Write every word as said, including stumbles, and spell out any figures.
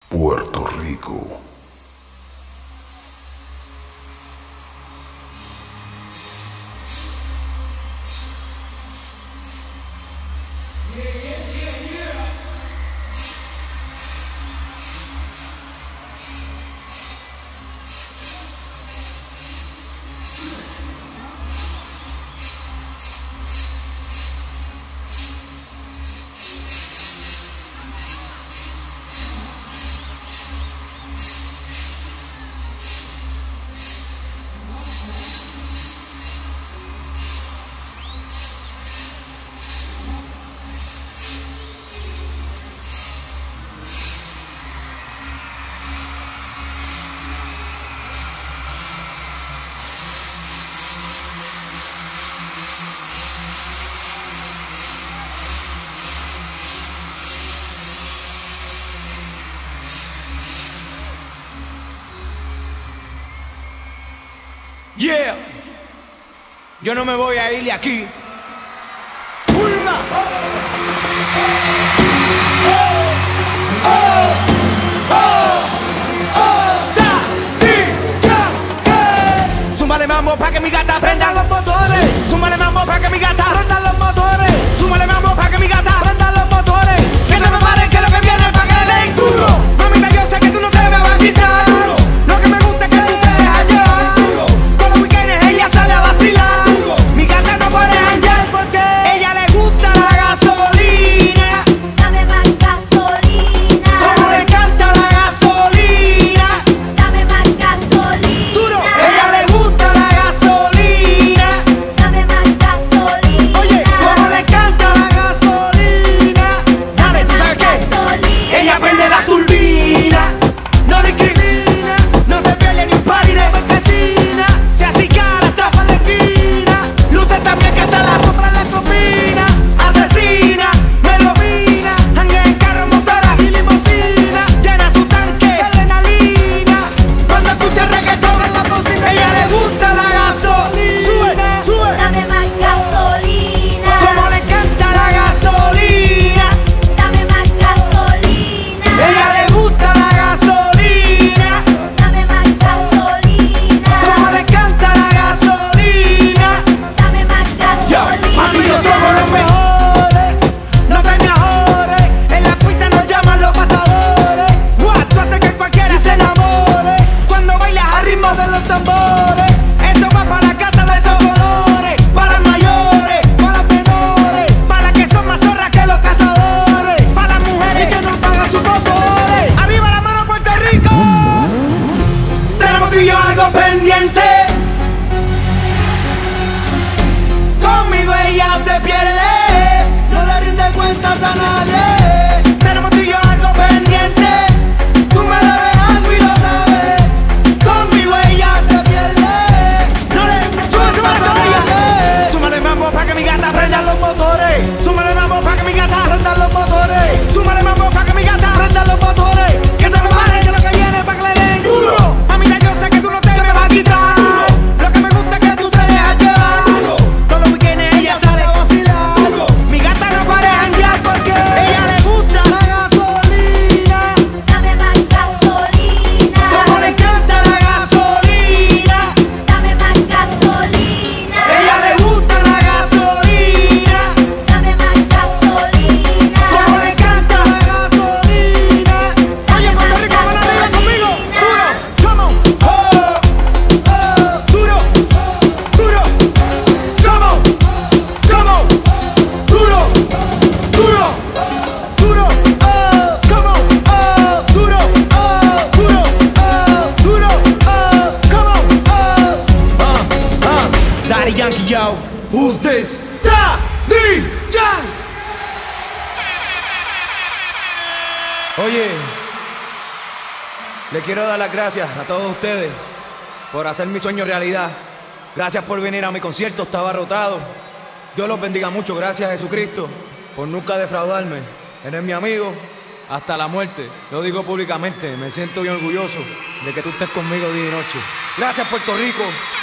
Puerto Rico. Yeah, yo no me voy a ir de aquí. ¡Pulga! ¡Oh! ¡Oh! ¡Oh! ¡Oh! ¡Da! ¡Di! ¡Ya! ¡Eh! Súmale mambo pa' que mi gata prenda los motores. Súmale mambo pa' que mi gata prenda los motores. Súmale mambo pa' que mi gata prenda los motores. Que no me paren, que lo que viene es pa' que le den duro. Mamita, yo sé que tú no te me vas a quitar. Lo que me gusta es que tú te dejas llevar. Ella sale a vacilar. Mi gata no puede janguear porque ella le gusta la gasolina. Dame más gasolina. Como le encanta la gasolina. Dame más gasolina. Duro. Ella le gusta la gasolina. Dame más gasolina. Oye, como le encanta la gasolina. Dale, ¿tú sabes qué? Ella prende la turbina. No discrimina. No se pierde ni un party de marquesina. Se acicala hasta pa' la esquina. Luce también que hasta la sombra le combina. Asesina, me domina. Janguea en carro, motora y limosina. Llena su tanque de adrenalina. Cuando escucha reggaetón en la bocina. Ella le gusta la gasolina. Sube, sube. Dame más gasolina. Como le encanta la gasolina. Dame más gasolina. Ella le gusta la gasolina. Dame más gasolina. Como le encanta la gasolina. Dame más Yo, gasolina. mami, yo somos los mejores, los mejores. En la pista nos llaman los matadores. What, tú haces que cualquiera se enamore cuando bailas al ritmo de los tambores. Esto va para la cata de estos colores, para las mayores, para las menores, para las que son más zorras que los cazadores, para las mujeres que no pagan sus motores. ¡Arriba la mano, Puerto Rico! Tenemos tú y yo algo pendiente. Conmigo ella se pierde, no le rinde cuentas a nadie. Tenemos tú y yo algo pendiente, tú me debes algo y lo sabes. Conmigo ella se pierde, no le rinde cuentas a nadie. Súmale mambo pa' que mi gata prenda los motores. Súmale mambo pa' que mi gata prenda los motores. Súmale mambo pa' que mi gata prenda los motores. Que se preparen que lo que viene es pa' que le den duro. Mamita, yo sé que tú no te me vas a quitar. Lo que me gusta es que tú te dejas llevar. Todos los weekends ella sale a vacilar. Mi gata no para de janguear porque ella le gusta la gasolina. Dame más gasolina. Como le encanta la gasolina. Dame más gasolina. Ella le gusta la gasolina. Dame más gasolina. Como le encanta la gasolina. Oye, Puerto Rico, van arriba conmigo. Duro, come on. Oh, oh, duro, duro. Come on, come on. Duro, duro, duro. Oh, come on. Oh, duro, oh, duro, oh, duro, oh, come on. Oh, uh, uh. Daddy Yankee, yo. Who's this? Daddy Yankee. Oye, le quiero dar las gracias a todos ustedes por hacer mi sueño realidad. Gracias por venir a mi concierto, estaba rotado. Dios los bendiga mucho, gracias a Jesucristo por nunca defraudarme. Eres mi amigo hasta la muerte. Lo digo públicamente, me siento bien orgulloso de que tú estés conmigo día y noche. Gracias, Puerto Rico.